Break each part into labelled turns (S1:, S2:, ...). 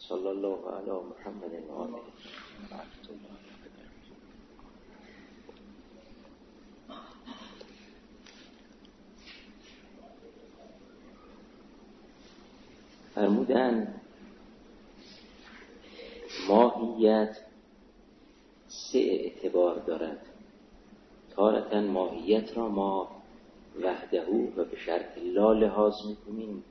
S1: صلی الله علی محمد و آله. فرمودن ماهیت سه اعتبار دارد. تارةً ماهیت را ما وحده و به شرط لا لحاظ میکنیم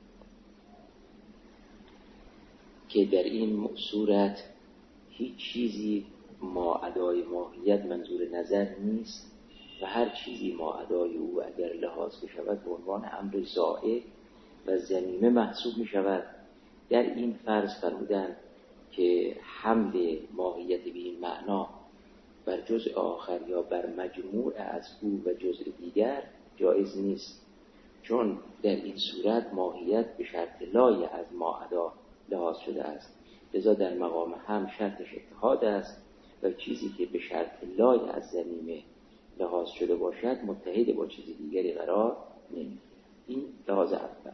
S1: که در این صورت هیچ چیزی ماعدای ماهیت منظور نظر نیست و هر چیزی ماعدای او اگر لحاظ بشود به عنوان امر زائد و ذمیمه محسوب می شود. در این فرض فرمودن که حمل ماهیت به این معنا بر جزء آخر یا بر مجموع از او و جزء دیگر جایز نیست، چون در این صورت ماهیت به شرط لای از ماعدا لحاظ شده است، لذا در مقام هم شرطش اتحاد است و چیزی که به شرط لای از ذمیمه لحاظ شده باشد متحد با چیز دیگری قرار نمیگیرد. این لحاظ اول.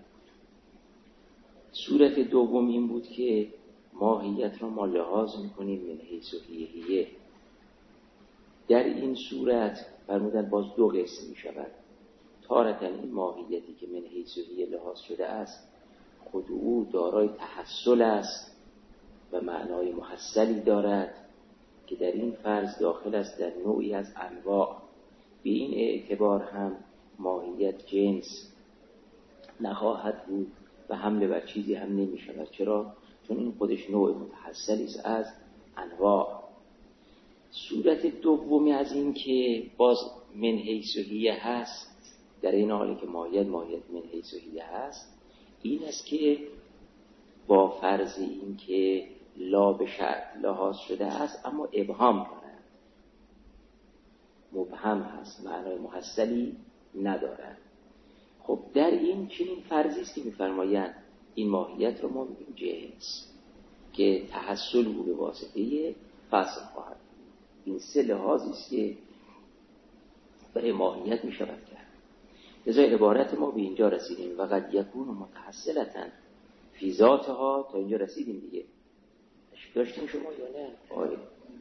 S1: صورت دوم این بود که ماهیت را ما لحاظ میکنیم من حیث و حیه. در این صورت فرمودن باز دو قسم می شود. تارةً این ماهیتی که من حیث و حیه لحاظ شده است خود او دارای تحصل است و معنای محصلی دارد که در این فرض داخل است در نوعی از انواع. به این اعتبار هم ماهیت جنس نخواهد بود و حمله بر چیزی هم نمی شود. چرا؟ چون این خودش نوع متحصلی است از انواع. صورت دومی از این که باز من حیث و حیه هست، در این حالی که ماهیت من حیث و حیه هست، این است که با فرض این که لا به شرط لحاظ شده است اما ابهام دارد، مبهم هست، معنای محصلی ندارد. خب در این چنین فرضی است که می‌فرمایند این ماهیت رو ما میگیم جنس که تحصل او به واسطه فصل خواهد. این سه لحاظی است که برای ماهیت می‌شود کرد. لذا عبارت ما به اینجا رسیدیم و قد یکون متحصلتاً فی ذاتها. تا اینجا رسیدیم دیگه. داشتیم شما یا نه؟ آره.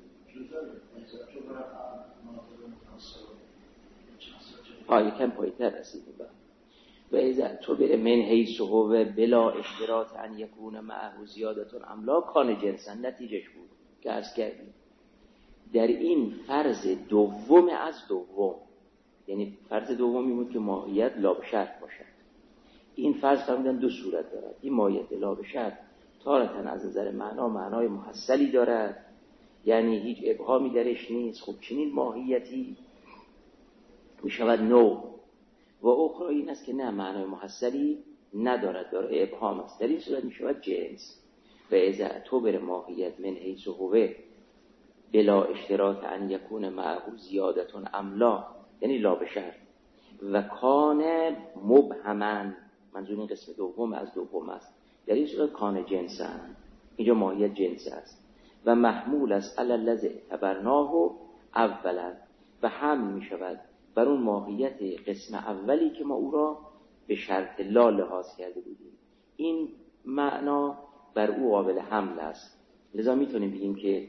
S1: یکم پایین‌تر رسیدیم. و اذا تو بر من حیث و بلا اشتراط ان یکون معه زیادتون املا کان جنسا. نتیجهش بود که عرض کردیم در این فرض دوم از دوم، یعنی فرض دومی بود که ماهیت لا به شرط باشد. این فرض فرمودن دو صورت دارد. این ماهیت لا به شرط تارةً از نظر معنا معنای محصلی دارد، یعنی هیچ ابهامی درش نیست. خب چنین ماهیتی می شود نوع. و اخرى این است که نه، معنای محصلی ندارد، داره ابهام است. در این صورت می شود جنس. و اذا اعتبر ماهیت من حیث هو بلا اشتراط ان یکون معه زیادتون املا، یعنی لا به شرط، و کان مبهما، منظور این قسم دوم از دوم است. در این صورت کان جنسن، اینجا ماهیت جنس است و محمول است علی الذی اعتبرناه اولا، و حمل می شود بر اون ماهیت قسم اولی که ما او را به شرط لا لحاظ کرده بودیم. این معنا بر او قابل حمل است. لذا میتونیم بگیم که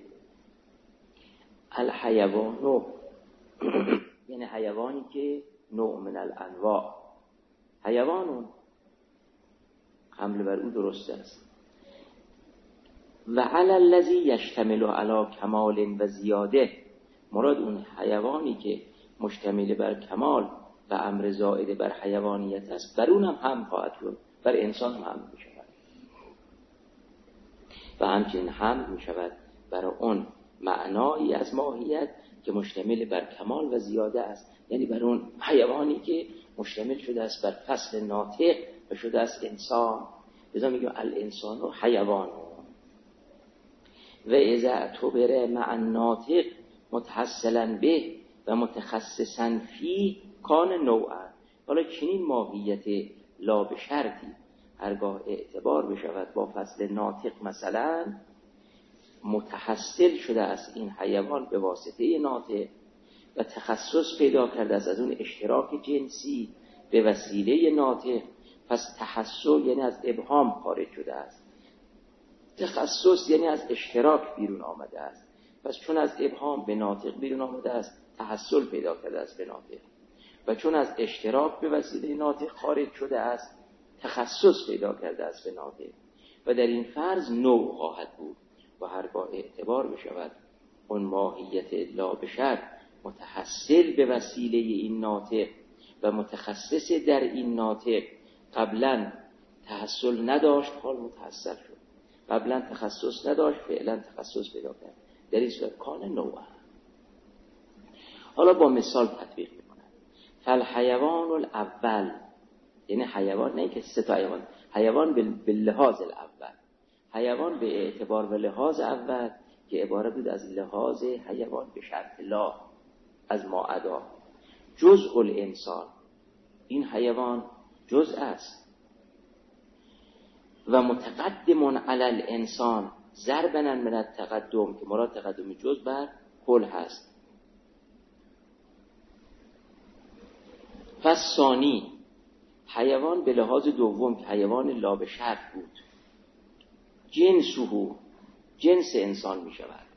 S1: الحیوان یعنی حیوانی که نوع من الانواع، حیوانون حمل بر او درست است. و علی الذی یشتمل علی کمال و زیاده، مراد اون حیوانی که مشتمل بر کمال و امر زائد بر حیوانیت است، بر اونم هم خواهد شد، بر انسان هم می شود. و همچنین هم می شود بر اون معنایی از ماهیت که مشتمل بر کمال و زیاده است، یعنی بر اون حیوانی که مشتمل شده است بر فصل ناطق و شده است انسان. لذا میگیم الانسان و حیوان. و اذا اعتبر مع الناطق متحصلا به و متخصصا فی کان نوعا. حالا چنین ماهیت لا به شرطی هرگاه اعتبار بشود با فصل ناطق، مثلا متحصل شده است این حیوان به واسطه ناطق و تخصص پیدا کرده است از اون اشتراک جنسی به وسیله ناطق، پس تحصل یعنی از ابهام خارج شده است. تخصص یعنی از اشتراک بیرون آمده است. پس چون از ابهام به ناطق بیرون آمده است، تحصل پیدا کرده است به ناطق، و چون از اشتراک به وسیله ناطق خارج شده است، تخصص پیدا کرده است به ناطق. و در این فرض نوع خواهد بود و هرگاه اعتبار بشود اون ماهیت لا بشر متحصل به وسیله این ناطق و متخصص در این ناطق قبلا تحصل نداشت، حال متحصل شد. قبلا تخصص نداشت، فعلا تخصص پیدا کرد. در این صورت کان نوع. حالا با مثال تطبیق میکنم. فالحیوان الاول، یعنی حیوان، نه که سه تا حیوان به لحاظ الاول، حیوان به اعتبار و لحاظ اول که عبارت بود از لحاظ حیوان به شرط لا، از ما عدا. جزء الانسان، این حیوان جزء است. و متقدم علی الانسان ضربا من التقدم، که مراد تقدم جزء بر کل هست. فالثانی، حیوان به لحاظ دوم که حیوان لا به شرط بود، جنسه، جنس انسان می شود.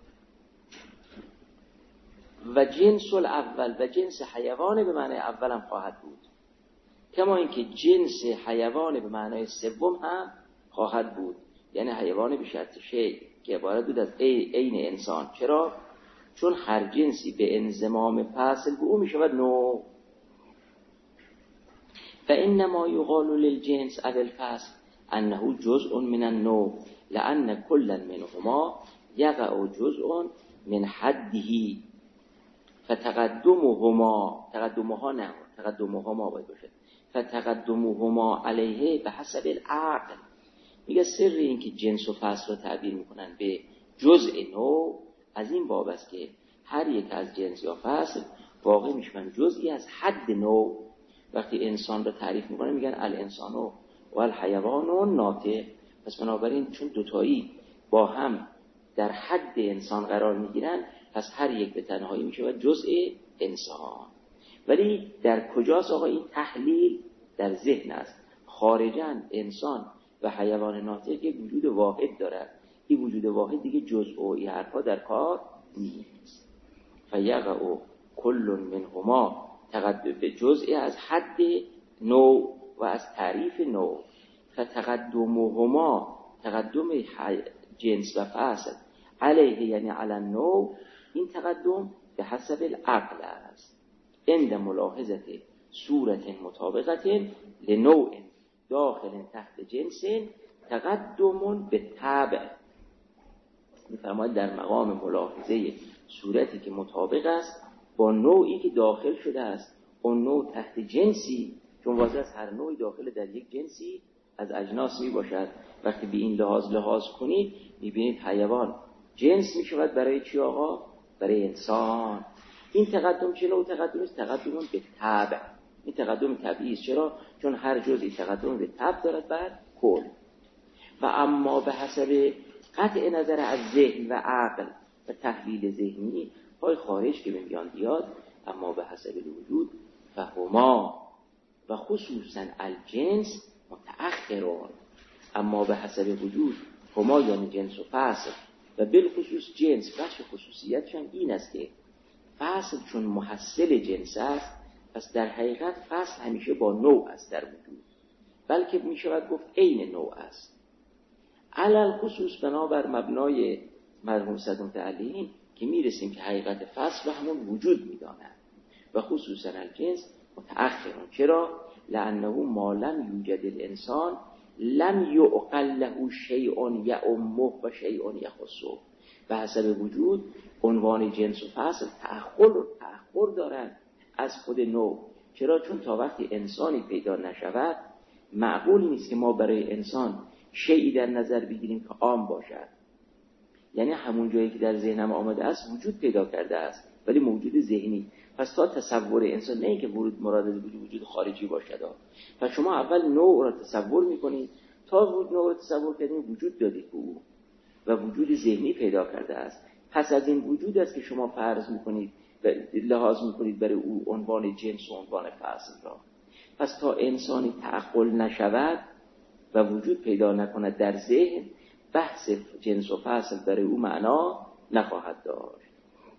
S1: و جنس الاول، و جنس حیوان به معنی اول هم خواهد بود، کما اینکه جنس حیوان به معنی سوم هم خواهد بود، یعنی حیوان به شرط شیء که عبارت بود از عین انسان. چرا؟ چون هر جنسی به انضمام فاصل به او می شود نوع. فإنما يقال للجنس على الفصل أنه جزء من النوع لأن كل منهما يقع جزء من حده تقدمهما باید باشد. فتقدمهما علیه به حسب العقل. میگه سر این که جنس و فصل رو تعبیر میکنن به جزء نوع از این باب است که هر یک از جنس یا فصل واقع میشن جزئی از حد نوع. وقتی انسان رو تعریف میکنن میگن الانسان و الحیوان ناطق. پس بنابراین چون دوتایی با هم در حد انسان قرار میگیرن، پس هر یک به تنهایی میشه و جزء انسان. ولی در کجاست آقا این تحلیل؟ در ذهن است. خارجاً انسان و حیوان ناطق یک وجود واحد دارد. این وجود واحد دیگه جزء و این حرفا در کار نیست. فیقع کل منهما به جزئی از حد نوع و از تعریف نوع. فتقدمهما، تقدم جنس و فصل، علیه یعنی علی النوع، این تقدم به حسب العقل است. عند ملاحظه صورت مطابقت لنوع داخل تحت جنس تقدم به تبع. میفرماید در مقام ملاحظه صورتی که مطابق است با نوعی که داخل شده است، اون نوع تحت جنسی، چون واضح است هر نوعی داخل در یک جنسی از اجناس می باشد. وقتی به این لحاظ کنید میبینید حیوان جنس می شود برای چی آقا؟ برای انسان. این تقدم چه نوع تقدمی است؟ تقدم به تبع. این تقدم طبیعی است. چرا؟ چون هر جزئی تقدم به تبع دارد بر کل. و اما به حسب قطع نظر از ذهن و عقل و تحلیل ذهنی پای خارج که به میان بیاد، اما به حسب الوجود فهما و خصوصا الجنس متأخرون. اما به حسب وجود هما یعنی جنس و فصل و بالخصوص جنس، بخش خصوصیتش هم این است که فصل چون محصل جنس است، پس در حقیقت فصل همیشه با نوع است در وجود، بلکه می شود گفت عین نوع است. علل خصوص بنابر مبنای مرحوم صدر متعلین که می رسیم که حقیقت فصل و همون وجود می داند. و خصوصا الجنس متأخرون. چرا؟ لأنه ما لم یوجد الانسان لم یعقل له شیء یعمه و شیء یخصه. به حسب وجود عنوان جنس و فصل تأخر دارند از خود نوع. چرا؟ چون تا وقتی انسانی پیدا نشود معقول نیست که ما برای انسان شیئی در نظر بگیریم که عام باشد. یعنی همون جایی که در ذهنم آمده است وجود پیدا کرده است، ولی موجود ذهنی. پس تا تصور انسان، نه اینکه مراد وجود خارجی باشد. پس شما اول نوع را تصور میکنید، تا نوع را تصور کردید وجود دادید به او و وجود ذهنی پیدا کرده است. پس از این وجود است که شما فرض میکنید و لحاظ میکنید برای او عنوان جنس و عنوان فصل را. پس تا انسانی تعقل نشود و وجود پیدا نکند در ذهن، بحث جنس و فصل برای او معنا نخواهد داشت.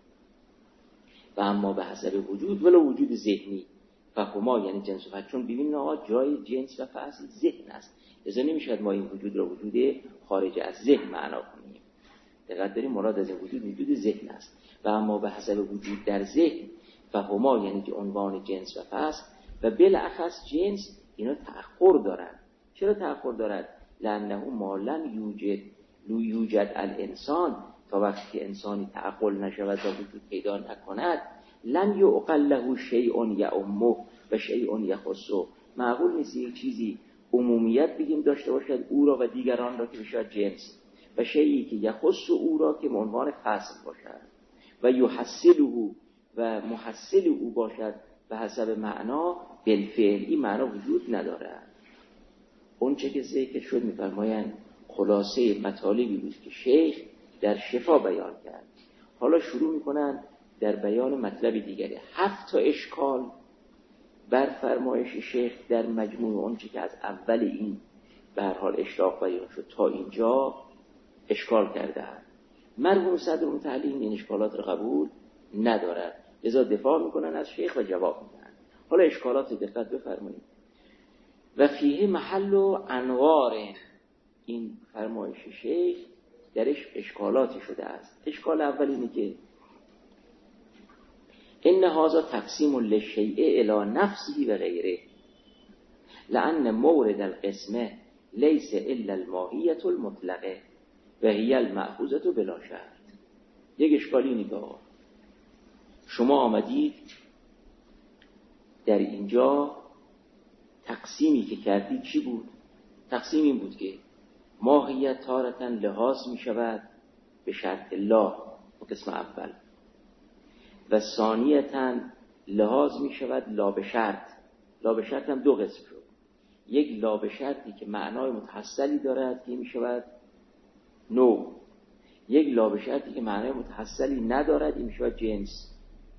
S1: و اما به حسب وجود ولو وجود ذهنی فهما یعنی جنس و فصل، چون ببینید آقا جای جنس و فصل ذهن است، لذا نمیشود ما این وجود را وجود خارج از ذهن معنا کنیم. دقت داریم مراد از این وجود ذهن است. و اما به حسب وجود در ذهن فهما یعنی که عنوان جنس و فصل و بالاخص جنس اینا تأخر دارن. چرا تأخر دارد؟ لأنه ما لم یوجد الانسان، تا وقتی که انسانی تعقل نشود و وجود پیدا نکند، لم یعقل له شیء یعمه و شیء یخصه. معقول نیست یک چیزی عمومیت بگیم داشته باشد او را و دیگران را که بشود جنس، و شیئی که یخص او را که عنوان فصل باشد، و یحصله و محصل او باشد به حسب معنا بالفعل. این معنا وجود ندارد. اون چه که ذکر شد می‌فرمایند خلاصه مطالبی بود که شیخ در شفا بیان کرد. حالا شروع می‌کنند در بیان مطلب دیگری. 7 اشکال بر فرمایش شیخ در مجموع اون چه که از اول این به هر حال اشراق بیان شد تا اینجا اشکال کرده است. مرحوم صدر متعلیم این اشکالات را قبول ندارد، لذا دفاع میکنن از شیخ و جواب میدن. حالا اشکالات دقت بفرمایید. و فیه محل و انوار، این فرمایش شیخ درش اشکالاتی شده است. اشکال اول اینه که ان هذا تقسیم للشیء الی نفسه و غیره لان مورد القسمه لیس الا الماهیة المطلقه و هی المأخوذة بلا شرط. یک اشکالی نگاه، شما آمدید در اینجا تقسیمی که کردید چی بود؟ تقسیم این بود که ماهیت تارتاً لحاظ می شود به شرط الله، قسم اول، و ثانیتاً لحاظ می شود لا به شرط. لا به شرط هم 2 قسم شد. یک لا به شرطی که معنای متحصلی دارد که می شود نوع، یک لا به شرطی که معنای متحصلی ندارد این می شود جنس.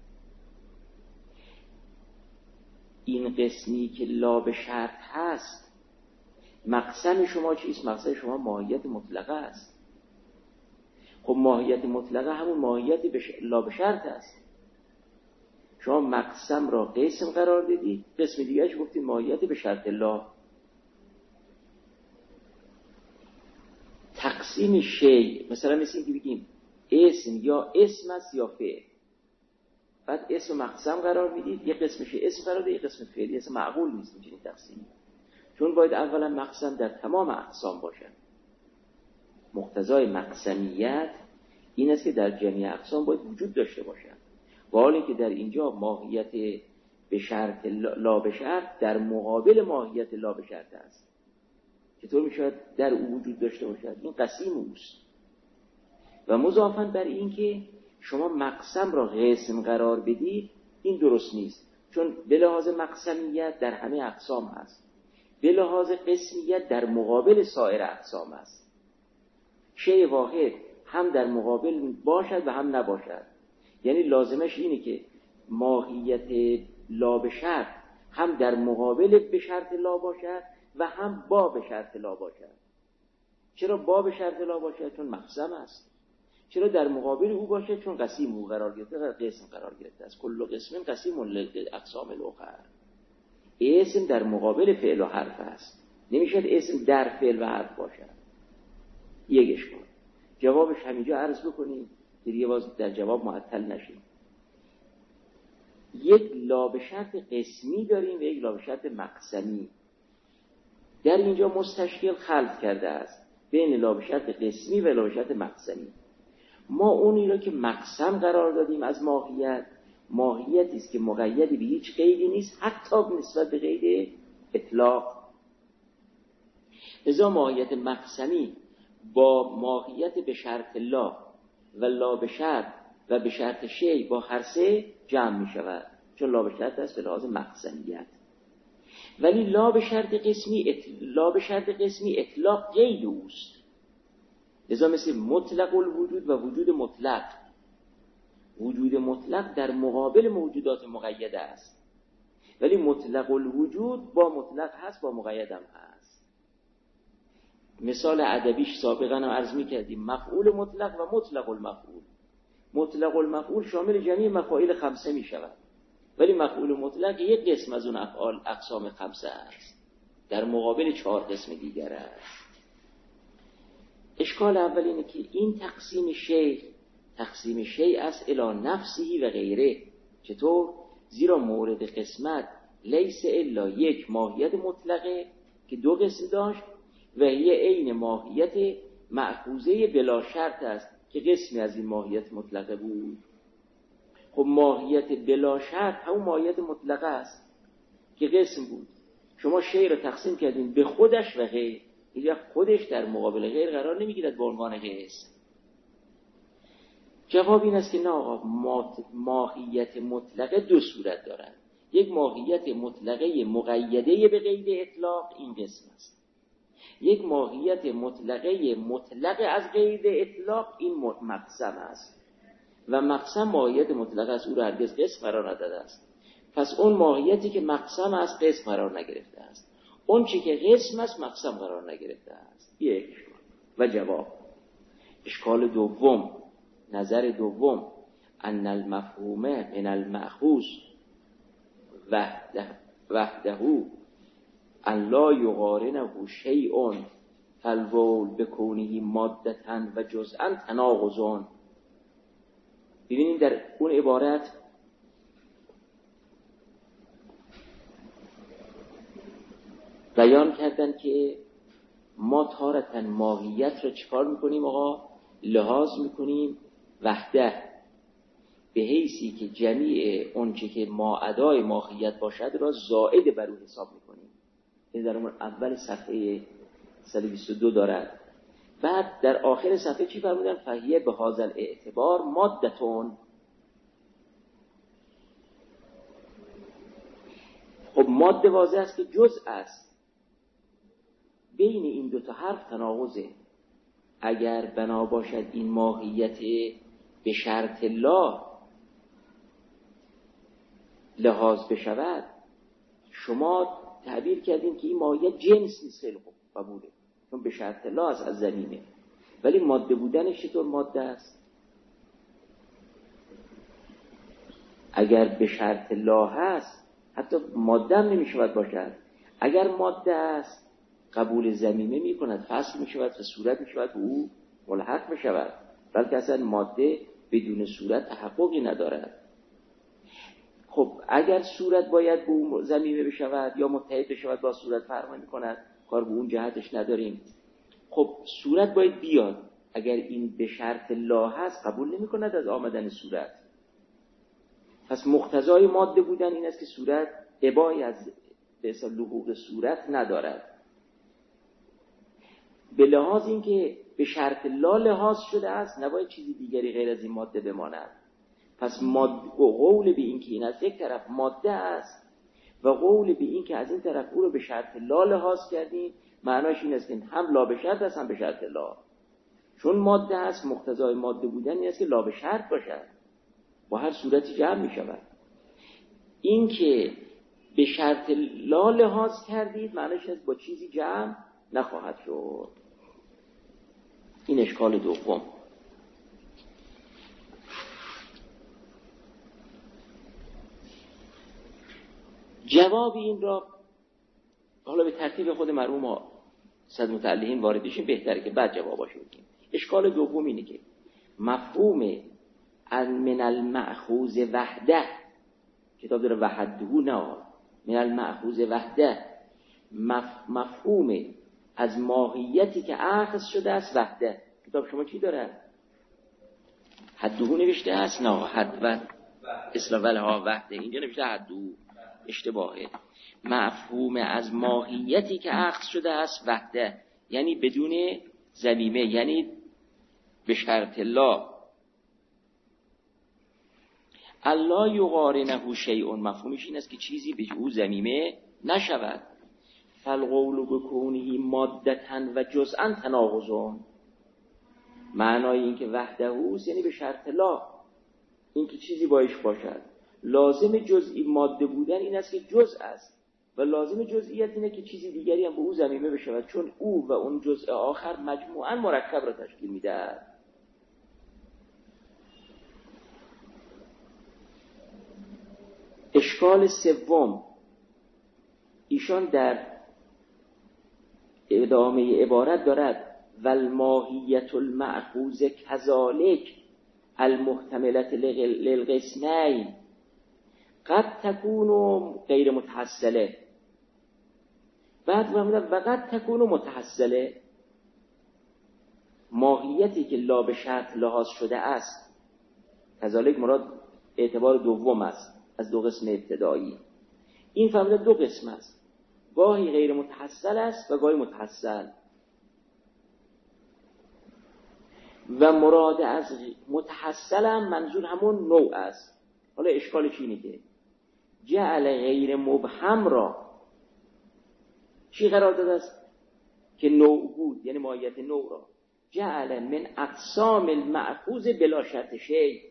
S1: این قسمی که لا به شرط هست مقسم شما چیست؟ مقسم شما ماهیت مطلقه است. خب ماهیت مطلقه همون ماهیت لا به شرط است. شما مقسم را قسم قرار دادید، قسم دیگرش گفتید ماهیت به شرط الله. تقسیم شی مثلا مثل این که بگیم اسم یا اسم است یا فعل، بعد اسم مقسم قرار میدید، یک قسمش اسم قرار دید، یک قسم فعلی. اسم معقول نیست اینجوری تقسیم، چون باید اولا مقسم در تمام اقسام باشد. مقتضای مقسمیت این است که در جمعی اقسام باید وجود داشته باشد، و حالی که در اینجا ماهیت به شرط لا به شرط در مقابل ماهیت لا به شرط است. چطور میشود در او وجود داشته باشد؟ این قسیم اوست. و مضافاً بر این که شما مقسم را قسم قرار بدید این درست نیست، چون به لحاظ مقسمیت در همه اقسام هست، به لحاظ قسمیت در مقابل سایر اقسام است. شیء واحد هم در مقابل باشد و هم نباشد. یعنی لازمش اینه که ماهیت لا به شرط هم در مقابل به شرط لا باشد و هم با به شرط لا باشد. چرا با به شرط لا باشد؟ چون مقسم است. چرا در مقابل او باشد؟ چون قسیم او قرار گرفته و قسم قرار گرفته است. کل قسم قسیم للاقسام الاخر. اسم در مقابل فعل و حرف است، نمیشد اسم در فعل و حرف باشد. یک اشکال. جوابش همینجا عرض بکنیم که دیگه باز در جواب معطل نشیم. یک لا به شرط قسمی داریم و یک لا به شرط مقسمی. در اینجا مستشکل خلط کرده است بین لا به شرط قسمی و لا به شرط مقسمی. ما اونی را که مقسم قرار دادیم از ماهیتی است که مقید به هیچ قیدی نیست، حتی نسبت به قید اطلاق. لذا ماهیت مقسمی با ماهیت به شرط لا و لا به شرط و به شرط شی با هر سه جمع می شود، چون لا به شرط است به لحاظ مقسمیت. ولی لا به شرط قسمی اطلاق قید اوست. لذا مثل مطلق الوجود و وجود مطلق. وجود مطلق در مقابل موجودات مقیده است، ولی مطلق الوجود با مطلق هست، با مقید هم هست. مثال ادبیش سابقا هم عرض می‌کردیم، مفعول مطلق و مطلق المفعول. مطلق المفعول شامل جمعی مفاعیل خمسه می‌شود، ولی مفعول مطلق یک قسم از اون افعال اقسام خمسه است، در مقابل 4 قسم دیگر است. اشکال اول اینه که این تقسیم شیء است الی نفسه و غیره. چطور؟ زیرا مورد قسمت لیس الا یک ماهیت مطلقه که 2 قسم داشت و هی عین ماهیت مأخوذه بلا شرط است که قسمی از این ماهیت مطلقه بود. خب ماهیت بلا شرط همون ماهیت مطلقه است که قسم بود. شما شیء رو تقسیم کردین به خودش و غیر، اینجا خودش در مقابل غیر قرار نمیگیرد به عنوان قسم. جواب این است که نه آقا، ماهیت مطلقه 2 صورت دارد. یک ماهیت مطلقه مقیده به قید اطلاق، این قسم است. یک ماهیت مطلقه مطلق از قید اطلاق، این مقسم است. و مقسم ماهیت مطلقه است، او را هرگز قسم قرار نداده است. پس اون ماهیتی که مقسم است قسم قرار نگرفته است، اون چی که قسم است مقسم قرار نگرفته است. یک اشکال. و جواب اشکال دوم، نظر دوم، ان المفهوم من المأخوذ وحده ان لا یقارنه شیء فالقول بکونه مادة و جزءا تناقض. ببینیم در اون عبارت بیان کردن که ما تارتن ماهیت رو چکار میکنیم آقا؟ لحاظ میکنیم وحده، به حیثی که جمیع اونچه که ما ادای ماهیت باشد را زائد بر او حساب میکنیم. این در اول صفحه 122 دارد. بعد در آخر صفحه چی فرمودن؟ فهیه به هذا الاعتبار مادتون. خب ماده واضح است که جزء است. بین این 2 تا حرف تناقضه. اگر بنا باشد این ماهیت به شرط الله لحاظ بشود، شما تعبیر کردین که این ماهیت جنس نیست. خیلی خوب، قبوله، چون به شرط الله از زمینه. ولی ماده بودنش چطور ماده است؟ اگر به شرط الله هست حتی ماده هم نمیشود باشد. اگر ماده است قبول زمینه می کند، فصل می شود و صورت می شود و او ملحق می شود، بلکه اصلا ماده بدون صورت تحققی ندارد. خب اگر صورت باید به اون زمینه بشود یا متحد بشود با صورت، فرق می کند، کار به اون جهتش نداریم. خب صورت باید بیاد. اگر این به شرط لا هست قبول نمی کند از آمدن صورت. پس مقتضای ماده بودن این است که صورت ابایی از به اصطلاح لحوق صورت ندارد. به لحاظ این که به شرط لا لحاظ شده است، نباید چیزی دیگری غیر از این ماده بماند. پس قول به این که این از یک طرف ماده است و قول به این که از این طرف او رو به شرط لا لحاظ کردیم، معناش این است که هم لا به شرط است هم به شرط لا. چون ماده است، مقتضای ماده بودن این است که لا به شرط باشد، با هر صورتی جمع می شود. این که به شرط لا لحاظ کردید معناش است با چیزی جمع نخواهد شد. این اشکال دوم. جواب این را حالا به ترتیب خود مرحوم صد متعلقین وارد بشیم، بهتره که بعد جواباشو بگیم. اشکال دوم اینه که مفهوم من المأخوذ وحده، کتاب داره وحده نه، من المأخوذ وحده، مفهوم از ماهیتی که اخذ شده است وحده. کتاب شما چی داره؟ حده نوشته است؟ نه، حد و اصلا وحده، اینجا نوشته حده، اشتباهه. مفهوم از ماهیتی که اخذ شده است وحده، یعنی بدون ضمیمه، یعنی به شرط الله. الله یقارنه شیء، مفهومش این است که چیزی به او ضمیمه نشود. فالقول بکونه مادة و جزءا تناقض، معنای این که وحده اوست یعنی به شرط لا، این که چیزی بایش باشد. لازم جزئی ماده بودن این است که جزء است. و لازم جزئیت اینه که چیزی دیگری هم به او ضمیمه بشود، چون او و اون جزء آخر مجموعاً مرکب را تشکیل میدهد. اشکال سوم، ایشان در ادامه عبارت دارد والماهیت المأخوذ کذالک المحتملت للقسمین قد تکون غیر متحصله. بعد فرمودن و قد تکون متحصله، ماهیتی که لا به شرط لحاظ شده است، کذالک مراد اعتبار دوم است از دو قسم ابتدایی. این فرمودن دو قسم است، گاهی غیر متحصل است و گاهی متحصل. و مراد از متحصل هم منظور همون نوع است. حالا اشکالش اینه که جعل غیر مبهم را چی قرار داده است؟ که نوع بود، یعنی ماهیت نوع را جعل من اقسام المأخوذ بلا شرط شیء،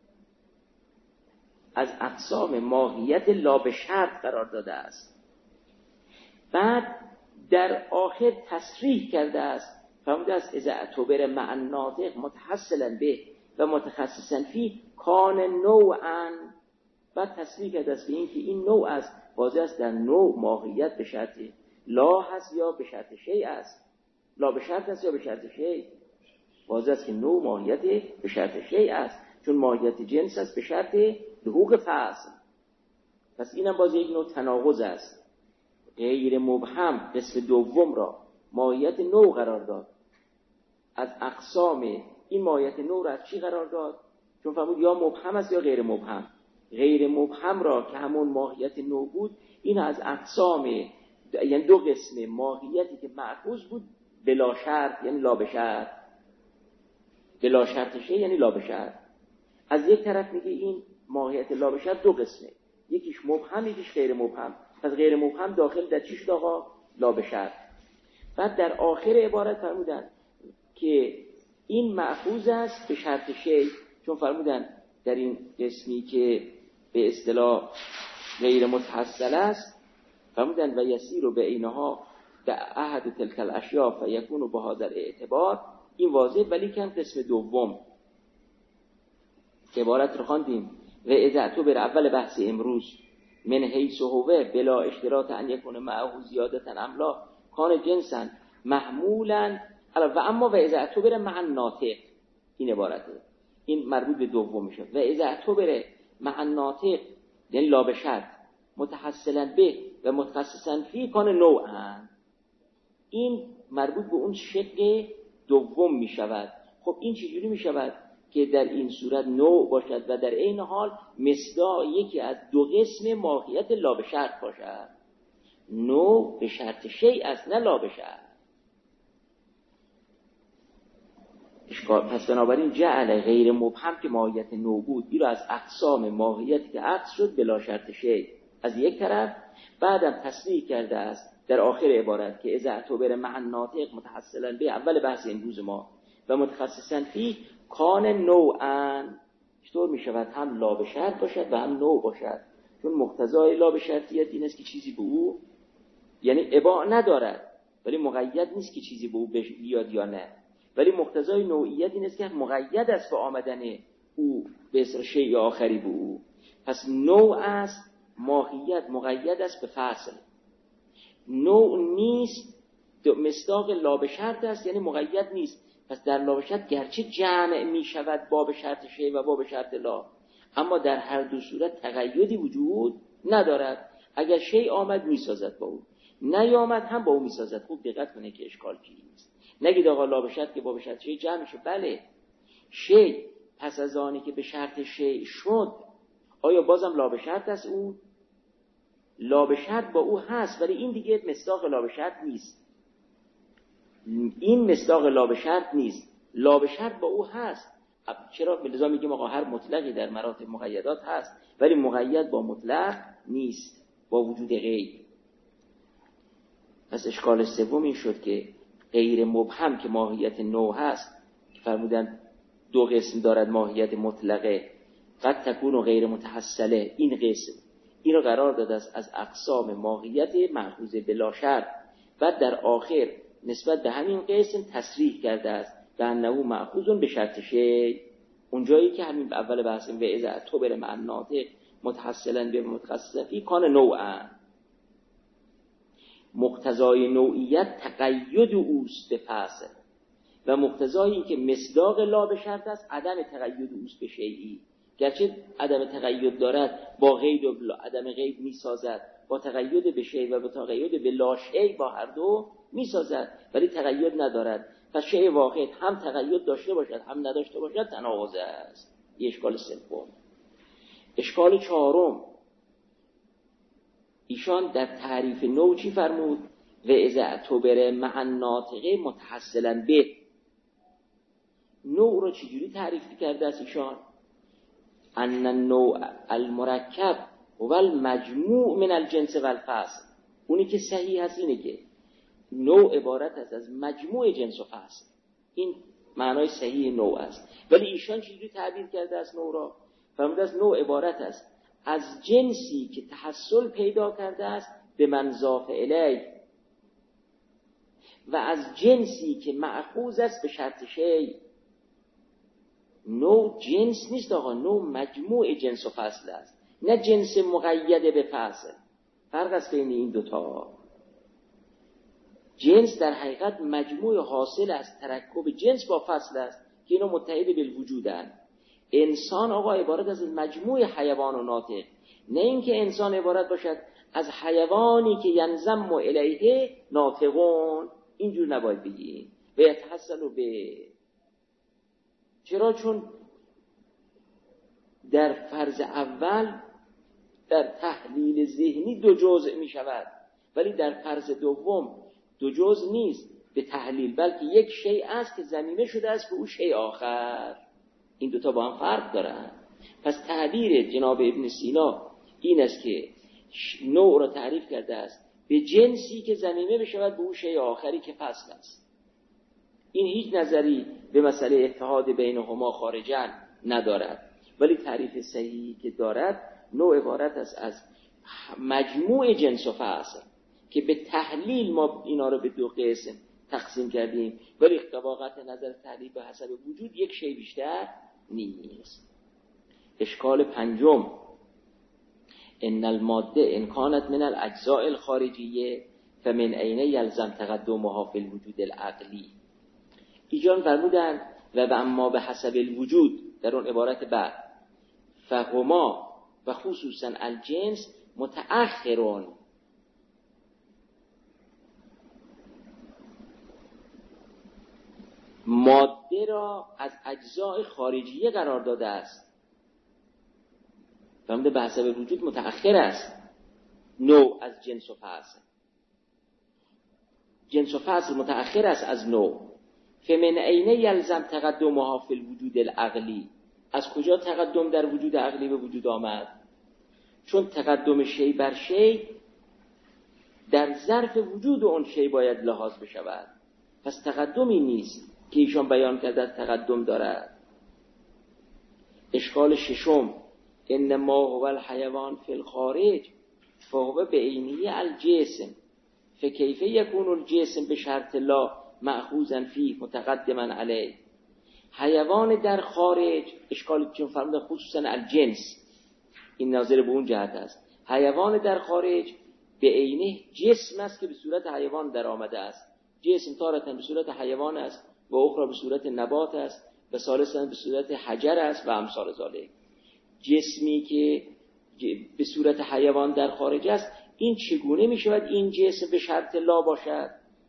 S1: از اقسام ماهیت لا به شرط قرار داده است. بعد در آخر تصریح کرده است، فرموده است اذا اعتبر مع الناطق متحصلا به و متخصصا فی کان نوعا. بعد تصریح کرده است به این که این نوع است، واضح است در نوع ماهیت به شرط لا هست یا به شرط شیء است، لا به شرط است یا به شرط شیء. واضح است که نوع ماهیت به شرط شیء است، چون ماهیت جنس است به شرط لحوق فصل. پس اینم باز یک نوع تناقض است. غیر مبهم قسم دوم را ماهیت نوع قرار داد، از اقسام این ماهیت نوع را از چی قرار داد؟ چون فرمود یا مبهم است یا غیر مبهم. غیر مبهم را که همون ماهیت نوع بود، این از اقسام، یعنی دو قسم ماهیتی که مأخوذ بود بلا شرط، یعنی لا به شرط، بلا شرط شیء یعنی لا به شرط. از یک طرف میگه این ماهیت لا به شرط دو قسمه، یکیش مبهم یکیش غیر مبهم. پس غیر مبهم داخل در چی شد آقا؟ لا به شرط. بعد در آخر عبارت فرمودن که این مأخوذ است به شرط شیء، چون فرمودن در این قسمی که به اصطلاح غیر متحصل است، فرمودن و یسیر به اینها در احد تلک الاشیاء فیکون به هذا الاعتبار. این واضح، ولی کن قسم دوم عبارت رو خواندیم و اذا تو بر اول بحث امروز من حیث هو بلا اشتراط ان یکون معه زیادتا املا کان جنسا محمولا و اما و اذا تو بر مع الناطق، این عبارته، این مربوط به دوم میشه. و اذا تو بر مع الناطق یعنی لا به شرط متحصلا به و متخصصا فی کان نوعا، این مربوط به اون شق دوم میشود. خب این چجوری میشود که در این صورت نوع باشد و در این حال مصداق یکی از دو قسم ماهیت لا به شرط باشد؟ نوع به شرط شیء است، نه لا به شرط. اشکال. پس بنابراین جعل غیر مبهم که ماهیت نوع بود، این را از اقسام ماهیتی که عکس شد بلا شرط شیء از یک طرف، بعدم تصریح کرده است در آخر عبارت که اذا اعتبر مع الناطق متحصلا به اول بحث امروز ما و متخصصا فی کان نوعا، چطور می شود هم لا به شرط باشد و هم نوع باشد؟ چون مقتضای لا به شرطیت این است که چیزی به او، یعنی اباع ندارد ولی مقید نیست که چیزی به او بیاد یا نه، ولی مقتضای نوعیت این است که مقید است به آمدن او به اصل شیء آخری به او. پس نوع است، ماهیت مقید است به فصل. نوع نیست، مصداق لا به شرط است یعنی مقید نیست. پس در لا به شرط گرچه جمع می شود باب شرط شیء و باب شرط لا، اما در هر دو صورت تقیدی وجود ندارد. اگر شیء آمد می سازد با او، نیامد هم با او می سازد. خوب دقت کنه که اشکال چیه نیست. نگید آقا لا به شرط که باب شرط شیء جمع میشه. بله، شیء پس از آنی که به شرط شیء شد، آیا بازم لا به شرط است؟ او لا به شرط با او هست، ولی این دیگه مصداق لا به شرط نیست. این مصداق لا به شرط نیست، لا به شرط با او هست. چرا؟ به لذا میگیم آقا هر مطلقی در مراتب مقیدات هست، ولی مقید با مطلق نیست، با وجود غیر. پس اشکال سوم این شد که غیر مبهم که ماهیت نوع هست، فرمودن دو قسم دارد ماهیت مطلقه، قد تکون و غیر متحصله. این قسم این رو قرار داده است از اقسام ماهیت مأخوذ بلا شرط. بعد در آخر نسبت به همین قسم تصریح کرده است به انه مأخوذ به شرط شی. اونجایی که همین اول بحث و اذا اعتبر مع الناطق متحصلا به متخصص فی کان نوعا، مقتضای نوعیت تقید اوست به فاصل و مقتضای این که مصداق لا به شرط است عدم تقید اوست به شیئی. گرچه عدم تقید دارد با قید و عدم قید میسازد، با تقید به شیء و با تقید به لا شیء با هر دو میسازد، ولی تقید ندارد. پس شیء واحد هم تقید داشته باشد هم نداشته باشد تناقض است. این اشکال سوم. اشکال چهارم، ایشان در تعریف نوع چی فرمود؟ و اذا اعتبر مع الناطق متحصلا به. نوع رو چجوری تعریف کرده است ایشان؟ ان النوع المرکب هو المجموع من الجنس و الفصل. اونی که صحیح هست اینه که نوع عبارت است از مجموع جنس و فصل. این معنای صحیح نوع است. ولی ایشان چجوری تعبیر کرده است نوع را؟ فرموده است نوع عبارت است از جنسی که تحصل پیدا کرده است به منضاف الیه و از جنسی که مأخوذ است به شرط شی. نوع جنس نیست آقا، نوع مجموع جنس و فصل است، نه جنس مقید به فصل. فرق است بین این دوتا. جنس در حقیقت مجموع حاصل از ترکب جنس با فصل است که اینا متحد بالوجودند. انسان آقا عبارت از مجموع حیوان و ناطق، نه اینکه انسان عبارت باشد از حیوانی که ینضم الیه ناطقون. اینجور نباید بگیم و یتحصل به. چرا؟ چون در فرض اول در تحلیل ذهنی دو جزء می شود، ولی در فرض دوم دو جزء نیست به تحلیل، بلکه یک شیء است که ضمیمه شده است به او شیء آخر. این دوتا با هم فرق دارند. پس تعبیر جناب ابن سینا این است که نوع را تعریف کرده است به جنسی که ضمیمه بشود به او شیء آخری که فصل است. این هیچ نظری به مسئله اتحاد بینهما خارجاً ندارد، ولی تعریف صحیحی که دارد نوع عبارت است از مجموع جنس و فصل که به تحلیل ما اینا رو به دو قسم تقسیم کردیم، ولی طباقت نظر تحلیل به حسب وجود یک شی بیشتر نیست. اشکال پنجم، ان الماده ان کانت من الاجزاء الخارجیه فمن عین یلزم تقدمها فی الوجود العقلی. ایشان فرمودند و اما به حسب الوجود در اون عبارت بعد فهما و خصوصا الجنس متأخرون. ماده را از اجزاء خارجیه قرار داده است. فرموده به حسب وجود متأخر است. نوع از جنس و فصل، جنس و فصل متأخر است از نوع. فمن عین یلزم تقدمها فی الوجود العقلی. از کجا تقدم در وجود عقلی به وجود آمد؟ چون تقدم شی بر شی در ظرف وجود اون شی باید لحاظ بشود. پس تقدمی نیست که ایشان بیان کرده از تقدم دارد. اشکال ششم، انما هو الحیوان فی الخارج فهو بعینه الجسم فکیف یکون الجسم به شرط لا مأخوذا فیه متقدما علیه. حیوان در خارج، اشکال چون فرموده خصوصا الجنس، این ناظر به اون جهت است. حیوان در خارج به عینه جسم است که به صورت حیوان در آمده است. جسم تارة به صورت حیوان است و اخرى به صورت نبات است و ثالثا به صورت حجر است و امثال ذالک. جسمی که به صورت حیوان در خارج است، این چگونه می شود این جسم به شرط لا باشد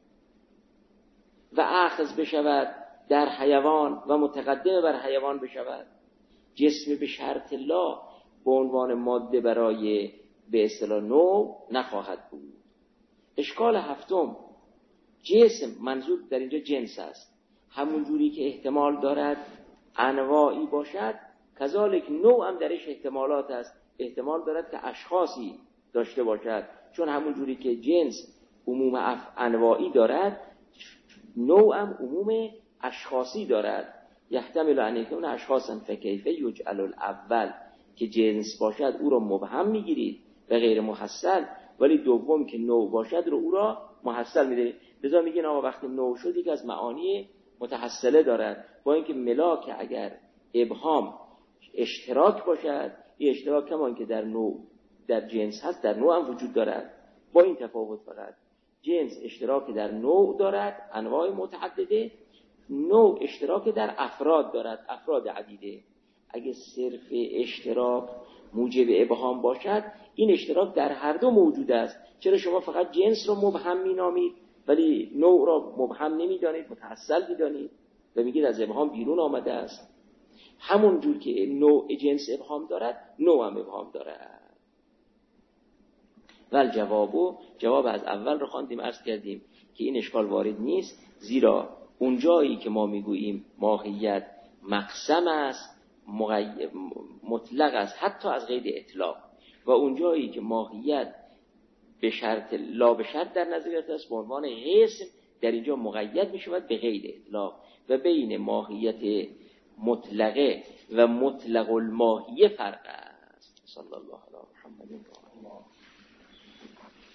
S1: و اخذ بشود در حیوان و متقدم بر حیوان بشود؟ جسم به شرط لا به عنوان ماده برای به اصطلاح نوع نخواهد بود. اشکال هفتم، جسم منظور در اینجا جنس است. همون جوری که احتمال دارد انواعی باشد، کذالک نوع هم درش احتمالات است. احتمال دارد که اشخاصی داشته باشد، چون همون جوری که جنس عموم انواعی دارد، نوع هم عموم اشخاصی دارد. یحتمل ان یکون اشخاصا فکیف یجعل الاول، که جنس باشد او را مبهم میگیرید و غیر محصل، ولی دوم که نوع باشد رو او را محصل میده. لذا میگن آقا وقتی نوع شد یک از معانی متحصله دارد، با اینکه ملاک اگر ابهام اشتراک باشد، این اشتراک کمان که در نوع در جنس هست در نوع هم وجود دارد، با این تفاوت فقط جنس اشتراک در نوع دارد، انواع متعدده، نوع اشتراک در افراد دارد، افراد عدیده. اگه صرف اشتراک موجب ابهام باشد، این اشتراک در هر دو موجود است. چرا شما فقط جنس رو مبهم مینامید ولی نوع را مبهم نمیدانید، متحصل میدانید و میگید از ابهام بیرون آمده است؟ همون جور که نوع جنس ابهام دارد، نوع هم ابهام دارد. ول جواب از اول رو خواندیم، عرض کردیم که این اشکال وارد نیست، زیرا اونجایی که ما میگوییم ماهیت مقسم است، مطلق است حتی از قید اطلاق، و اونجایی که ماهیت به شرط لا به شرط در نظر گرفته است به عنوان اسم، در اینجا مقید می شود به قید اطلاق. و بین ماهیت مطلقه و مطلق الماهیه فرق است. صلی الله علیه و محمد.